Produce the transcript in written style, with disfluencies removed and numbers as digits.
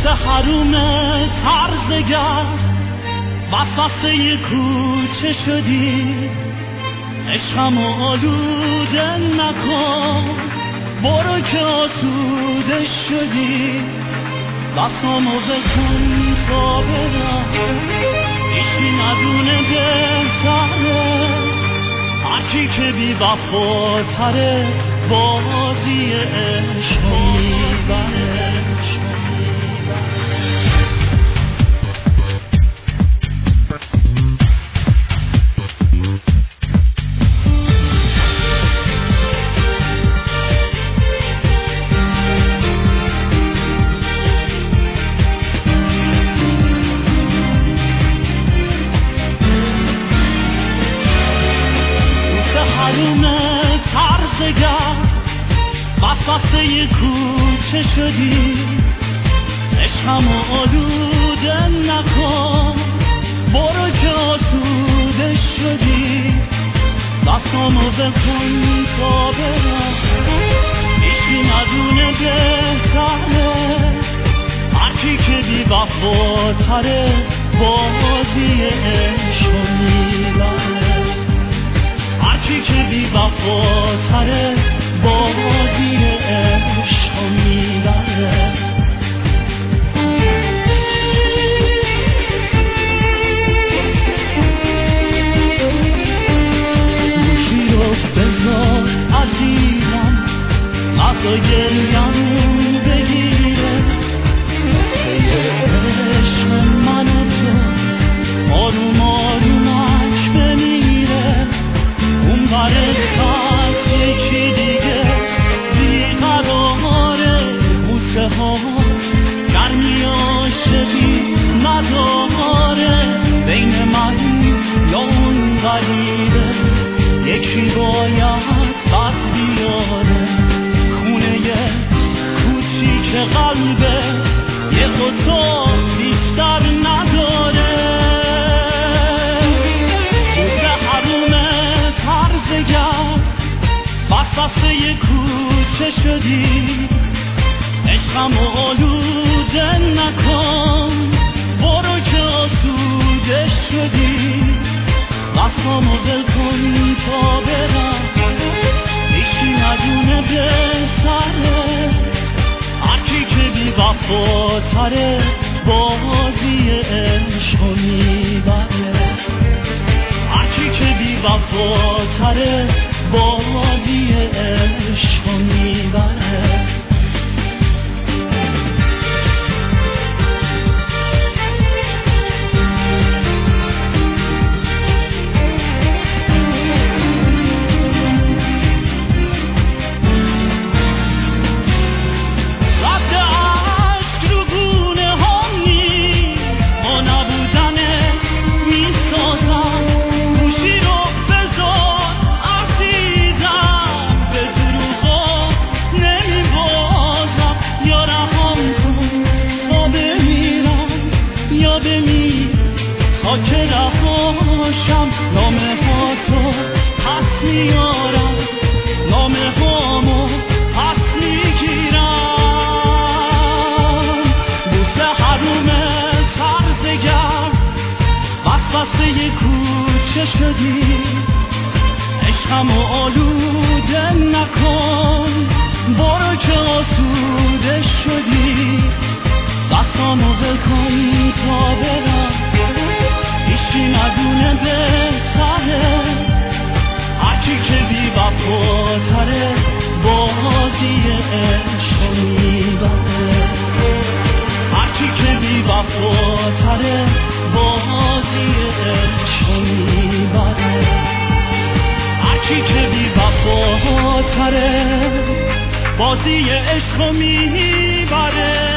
حروم ترزگر وسوسه کوچه شدی، عشقم آلوده نکن، برو که آسوده شدی، دستامو بکن تا برم، هیچی ندونه بهتره، هرچی که بی وفاتره بازی عشق میبره. وسوسه کوچه شدی، عشقم آلوده نکن، برو که آسوده شدی، دستامو بکن تا برم، هیچی ندونه بهتره، هرچی که بی وفاتره بازی عشق میبره، هرچی که بی وفاتره بازی عشق میبره. گوشی رو بذار عزیزم، نزا گریم بگیره، عشق من و تو آروم آرومک بمیره، اون بره خط یکی دیگه گرمی عاشقی نداره، بین من یا اون غریبه یکی باید بس بیاره، خونه کوچیک قلبه یه اتاق بیشتر نداره، بوسه حروم ترزگر وسوسه کوچه شدی، عشقم آلوده نکن، برو که آسوده شدی، دستامو بکن تا برم، هیچی ندونه بهتره، هرچی که بی وفاتره بازی عشق میبره، هرچی که بی وفاتره بازی عشق میبره. که رهاشم نامه ها تو پس میارم، نامه هامو پس میگیرم، بوسه حروم ترزگر وسوسه کوچه شدی، عشقمو آلوده نکن، برو که آسوده شدی، دستامو بکن تا برم، هیچی ندونه بهتره، هرچی که بی وفاتره بازی عشق میبره، هرچی که بی وفاتره بازی عشق میبره، هرچی که بی وفاتره بازی عشق میبره.